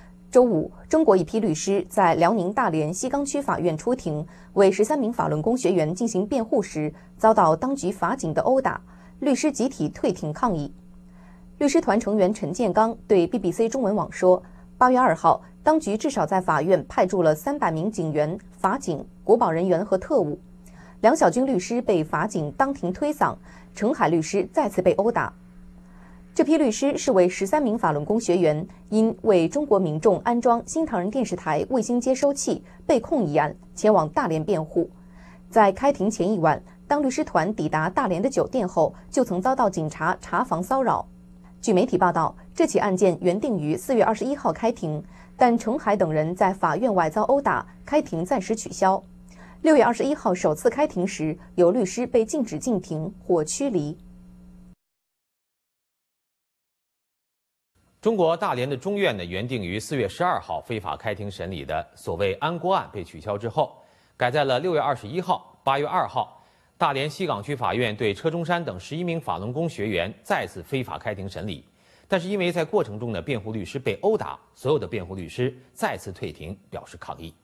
周五，中国一批律师在辽宁大连西岗区法院出庭，为13名法轮功学员进行辩护时，遭到当局法警的殴打，律师集体退庭抗议。律师团成员陈建刚对 BBC 中文网说，8月2号，当局至少在法院派驻了300名警员、法警、国保人员和特务。梁小军律师被法警当庭推搡，程海律师再次被殴打。这批律师是为13名法轮功学员因为中国民众安装新唐人电视台卫星接收器被控一案前往大连辩护。在开庭前一晚，当律师团抵达大连的酒店后，就曾遭到警察查房骚扰。据媒体报道，这起案件原定于4月21号开庭，但程海等人在法院外遭殴打，开庭暂时取消。6月21号首次开庭时，有律师被禁止进庭或驱离。 中国大连的中院呢，原定于4月12号非法开庭审理的所谓安郭案被取消之后，改在了6月21号、8月2号，大连西岗区法院对车中山等11名法轮功学员再次非法开庭审理。但是因为在过程中呢，辩护律师被殴打，所有的辩护律师再次退庭表示抗议。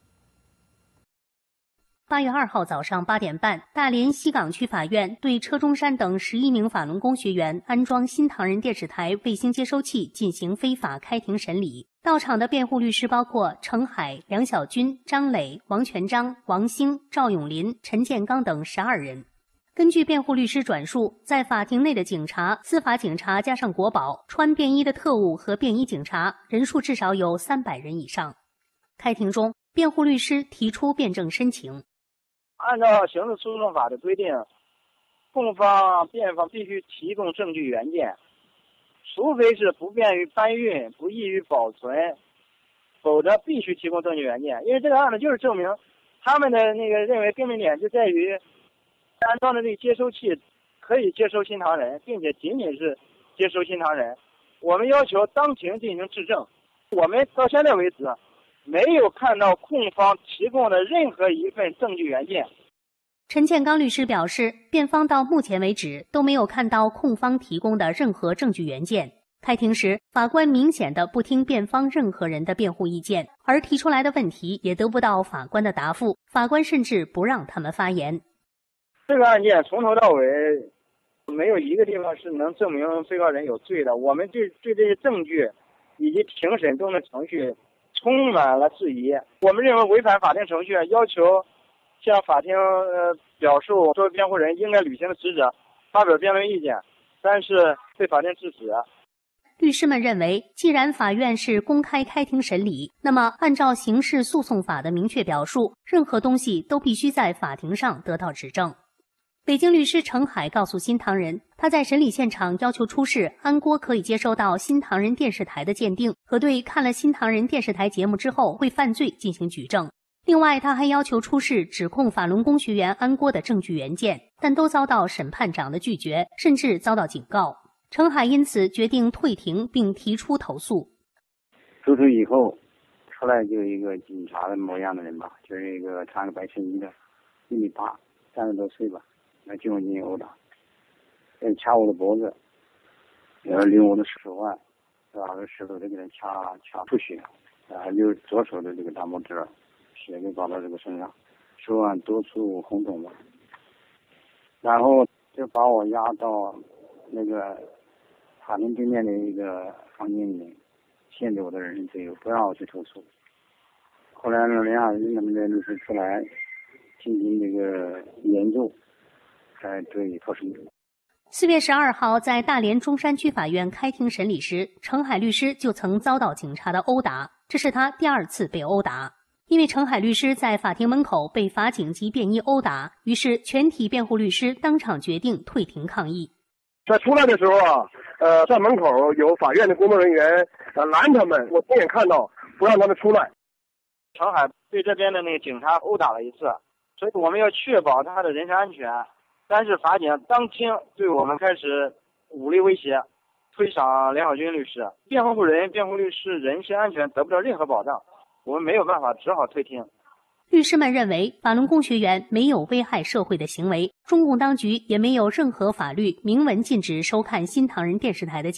8月2号早上8点半，大连西岗区法院对车中山等11名法轮功学员安装新唐人电视台卫星接收器进行非法开庭审理。到场的辩护律师包括程海、梁小军、张磊、王全章、王兴、赵永林、陈建刚等12人。根据辩护律师转述，在法庭内的警察、司法警察加上国保、穿便衣的特务和便衣警察，人数至少有300人以上。开庭中，辩护律师提出辩证申请。 按照刑事诉讼法的规定，控方、辩方必须提供证据原件，除非是不便于搬运、不易于保存，否则必须提供证据原件。因为这个案子就是证明他们的认为根本点就在于安装的这个接收器可以接收新唐人，并且仅仅是接收新唐人。我们要求当庭进行质证。我们到现在为止没有看到控方提供的任何一份证据原件。 陈建刚律师表示，辩方到目前为止都没有看到控方提供的任何证据原件。开庭时，法官明显的不听辩方任何人的辩护意见，而提出来的问题也得不到法官的答复，法官甚至不让他们发言。 这个案件从头到尾没有一个地方是能证明被告人有罪的。我们对这些证据以及庭审中的程序充满了质疑。我们认为违反法定程序，要求向法庭表述作为辩护人应该履行的职责，发表辩论意见，但是被法庭制止。 律师们认为，既然法院是公开开庭审理，那么按照刑事诉讼法的明确表述，任何东西都必须在法庭上得到指证。北京律师程海告诉新唐人，他在审理现场要求出示安郭可以接收到新唐人电视台的鉴定和对看了新唐人电视台节目之后会犯罪进行举证。另外，他还要求出示指控法轮功学员安郭的证据原件，但都遭到审判长的拒绝，甚至遭到警告。程海因此决定退庭并提出投诉。 出庭以后，出来就一个警察的模样的人吧，就是一个穿个白衬衣的，1米8、30多岁吧，来进行殴打，掐我的脖子，然后拎我的手腕，拿个石头就给他掐出血，然后就左手的这个大拇指血就搞到这个身上，手腕多处红肿吧，然后就把我押到那个法庭对面的一个房间里面，限制我的人身自由，不让我去投诉。后来呢，梁亚云他们的律师出来进行这个研究，才得以脱身。 4月12号，在大连中山区法院开庭审理时，程海律师就曾遭到警察的殴打，这是他第2次被殴打。因为程海律师在法庭门口被法警及便衣殴打，于是全体辩护律师当场决定退庭抗议。 在出来的时候在门口有法院的工作人员拦他们，我亲眼看到，不让他们出来。 程海对这边的警察殴打了一次，所以我们要确保他的人身安全。但是法警当庭对我们开始武力威胁，推搡梁小军律师，辩护人、辩护律师人身安全得不到任何保障，我们没有办法，只好退庭。 律师们认为，法轮功学员没有危害社会的行为，中共当局也没有任何法律明文禁止收看新唐人电视台的节目，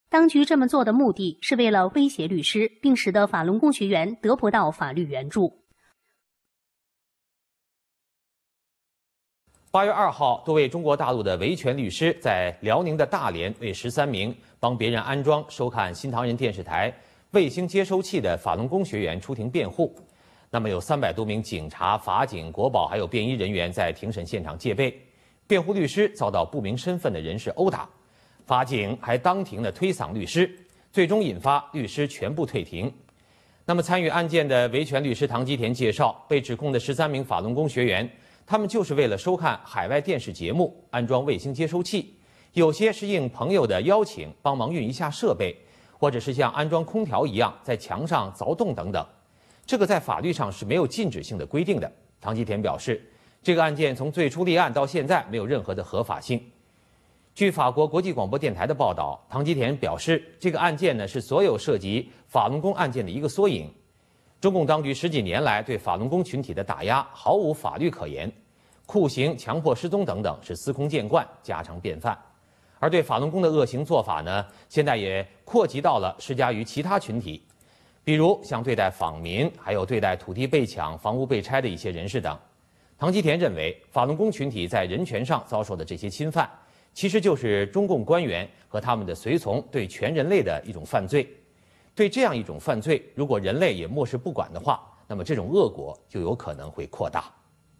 当局这么做的目的是为了威胁律师，并使得法轮功学员得不到法律援助。 8月2号，多位中国大陆的维权律师在辽宁的大连为13名帮别人安装收看新唐人电视台卫星接收器的法轮功学员出庭辩护。那么有300多名警察、法警、国保还有便衣人员在庭审现场戒备，辩护律师遭到不明身份的人士殴打，法警还当庭的推搡律师，最终引发律师全部退庭。那么参与案件的维权律师唐基田介绍，被指控的13名法轮功学员，他们就是为了收看海外电视节目安装卫星接收器，有些是应朋友的邀请帮忙运一下设备，或者是像安装空调一样在墙上凿洞等等。这个在法律上是没有禁止性的规定的。唐基田表示，这个案件从最初立案到现在没有任何的合法性。据法国国际广播电台的报道，唐基田表示，这个案件呢是所有涉及法轮功案件的一个缩影。中共当局10几年来对法轮功群体的打压毫无法律可言，酷刑、强迫失踪等等是司空见惯、家常便饭。而对法轮功的恶行做法呢，现在也扩及到了施加于其他群体，比如像对待访民，还有对待土地被抢、房屋被拆的一些人士等。唐基田认为，法轮功群体在人权上遭受的这些侵犯，其实就是中共官员和他们的随从对全人类的一种犯罪。对这样一种犯罪，如果人类也漠视不管的话，那么这种恶果就有可能会扩大。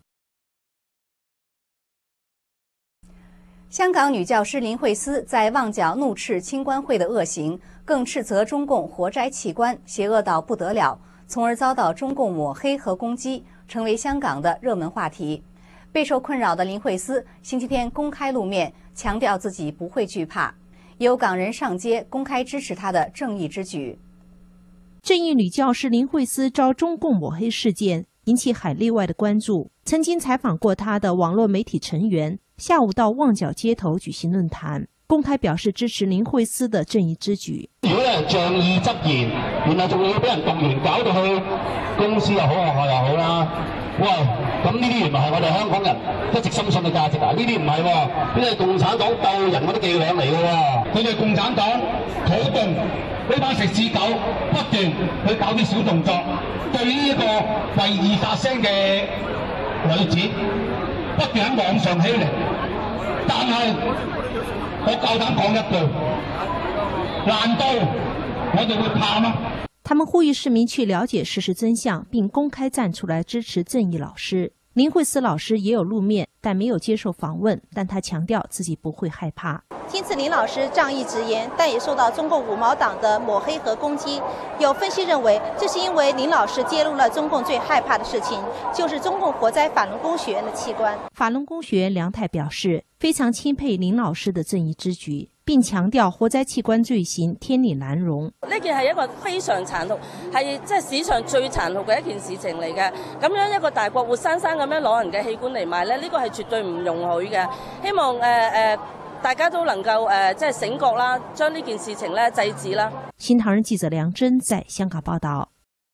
香港女教师林慧思在旺角怒斥清官会的恶行，更斥责中共活摘器官，邪恶到不得了，从而遭到中共抹黑和攻击，成为香港的热门话题。备受困扰的林慧思星期天公开露面，强调自己不会惧怕。有港人上街公开支持她的正义之举。 正义女教师林慧思遭中共抹黑事件引起海内外的关注。曾经采访过她的網絡媒體成員下午到旺角街頭舉行論壇，公開表示支持林慧思的正義之舉。 如果咧仗義執言，然後仲要俾人動員搞到去公司又好、學校又好啦，喂，咁呢啲原來係我哋香港人一直深信嘅價值啊！呢啲唔係喎，呢啲係共產黨鬥人嗰啲伎倆嚟嘅喎。佢哋共產黨土共呢班食屎狗不斷去搞啲小動作，對呢一個為義發聲嘅女子不斷喺網上欺凌。但係我夠膽講一句，難道我哋會怕嗎？ 他們呼籲市民去了解事實真相，並公開站出來支持正義老師。林慧思老師也有露面，但沒有接受訪問，但他強調自己不會害怕。 聽次林老師仗義直言，但也受到中共五毛黨的抹黑和攻擊。有分析認為，這是因為林老師揭露了中共最害怕的事情，就是中共活摘法輪功學員的器官。 法輪功學員梁太表示，非常欽佩林老師的正義之舉，並強調活摘器官罪行天理難容。 呢件係一個非常殘酷，係即係史上最殘酷嘅一件事情嚟嘅。咁樣一個大國活生生咁樣攞人嘅器官嚟賣咧，呢個係絕對唔容許嘅。希望大家都能夠即係醒覺啦，將呢件事情咧制止啦。 新唐人記者梁真在香港報道。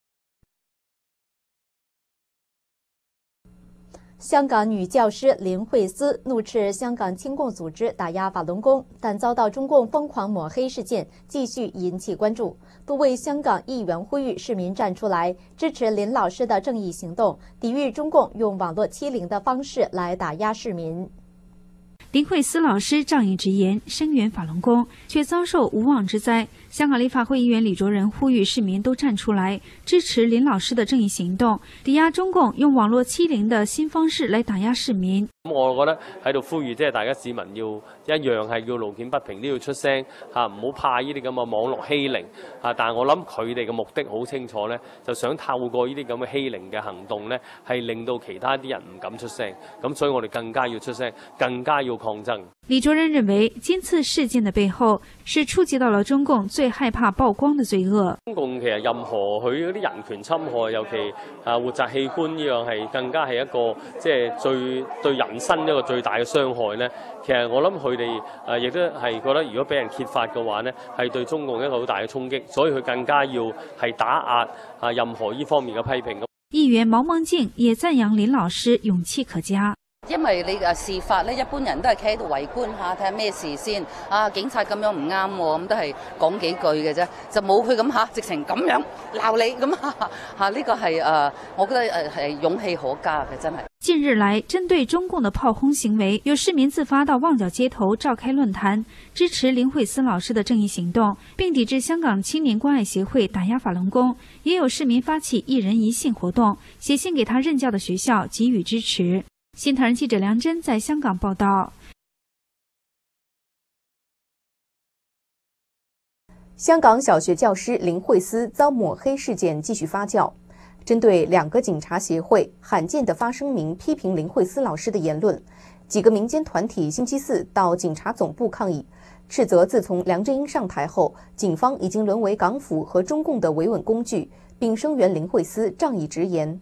香港女教師林慧思怒斥香港親共組織打壓法輪功，但遭到中共瘋狂抹黑事件繼續引起關注。多位香港議員呼籲市民站出來支持林老師的正義行動，抵禦中共用網絡欺凌的方式來打壓市民。 林慧思老師仗義直言，聲援法輪功，卻遭受無妄之災。香港立法會議員李卓人呼籲市民都站出來支持林老師的正義行動，抵押中共用網絡欺凌的新方式來打壓市民。 我覺得喺度呼籲，即係大家市民要一樣係要路見不平都要出聲嚇，唔好怕呢啲咁嘅網絡欺凌嚇。但係我諗佢哋嘅目的好清楚咧，就想透過呢啲咁嘅欺凌嘅行動咧，係令到其他啲人唔敢出聲。咁所以我哋更加要出聲，更加要抗爭。 李卓人認為，今次事件的背後是觸及到了中共最害怕曝光的罪惡。 中共其實任何佢嗰啲人權侵害，尤其活摘器官呢樣係更加係一個即係最對人身一個最大嘅傷害咧。其實我諗佢哋亦都係覺得，如果俾人揭發嘅話咧，係對中共一個好大嘅衝擊，所以佢更加要係打壓任何呢方面嘅批評。 議員毛孟靜也讚揚林老師勇氣可嘉。 因為你事發咧，一般人都係企喺度圍觀下，睇下咩事先。警察咁樣唔啱喎，咁都係講幾句嘅啫，就冇佢咁直情咁樣鬧你咁呢個係我覺得係勇氣可嘉嘅，真係。 近日來，針對中共的炮轟行為，有市民自發到旺角街頭召開論壇，支持林慧思老師的正義行動，並抵制香港青年關愛協會打壓法輪功。也有市民發起一人一信活動，寫信給他任教的學校給予支持。新唐人記者梁真在香港報道。 香港小學教師林慧思遭抹黑事件繼續發酵。針對2個警察協會罕見地發聲明批評林慧思老師的言論，幾個民間團體星期四到警察總部抗議，斥責自從梁振英上台後，警方已經淪為港府和中共的維穩工具，並聲援林慧思仗義直言。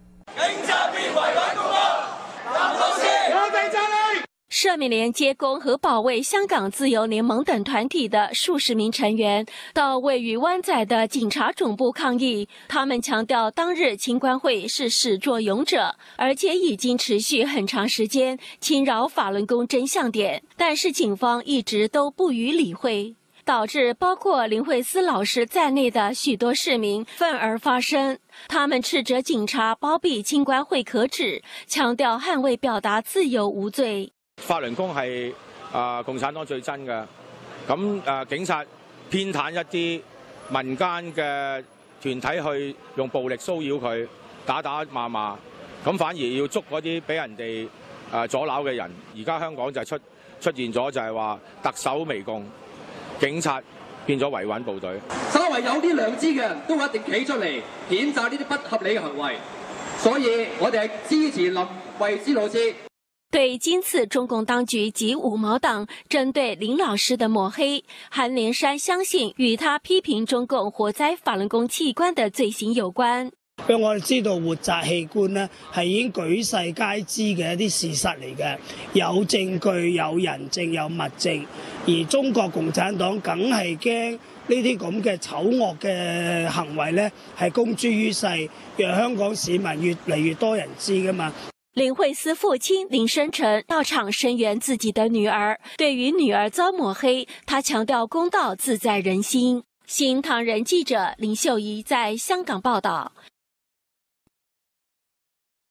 社民連接工和保衛香港自由聯盟等團體的數十名成員到位於灣仔的警察總部抗議。他們強調，當日青關會是始作俑者，而且已經持續很長時間侵擾法輪功真相點，但是警方一直都不予理會，導致包括林慧思老師在內的許多市民憤而發聲。他們斥責警察包庇青關會可恥，強調捍衛表達自由無罪。 法輪功係共產黨最真嘅，咁警察偏袒一啲民間嘅團體去用暴力騷擾佢，打罵罵，咁反而要捉嗰啲俾人哋阻撓嘅人。而家香港就出現咗就係話特首圍共，警察變咗維穩部隊。 稍為有啲良知嘅人都一定企出嚟譴責呢啲不合理嘅行為，所以我哋係支持林慧思老師。 對今次中共當局及五毛黨針對林老師的抹黑，韓連山相信與他批評中共活摘法輪功器官的罪行有關。 因為我哋知道活摘器官呢係已經舉世皆知嘅一啲事實嚟嘅，有證據、有人證、有物證，而中國共產黨梗係驚呢啲咁嘅醜惡嘅行為呢係公諸於世，讓香港市民越嚟越多人知㗎嘛。 林慧思父親林生成到場聲援自己的女兒，對於女兒遭抹黑，他強調公道自在人心。新唐人記者林秀儀在香港報道。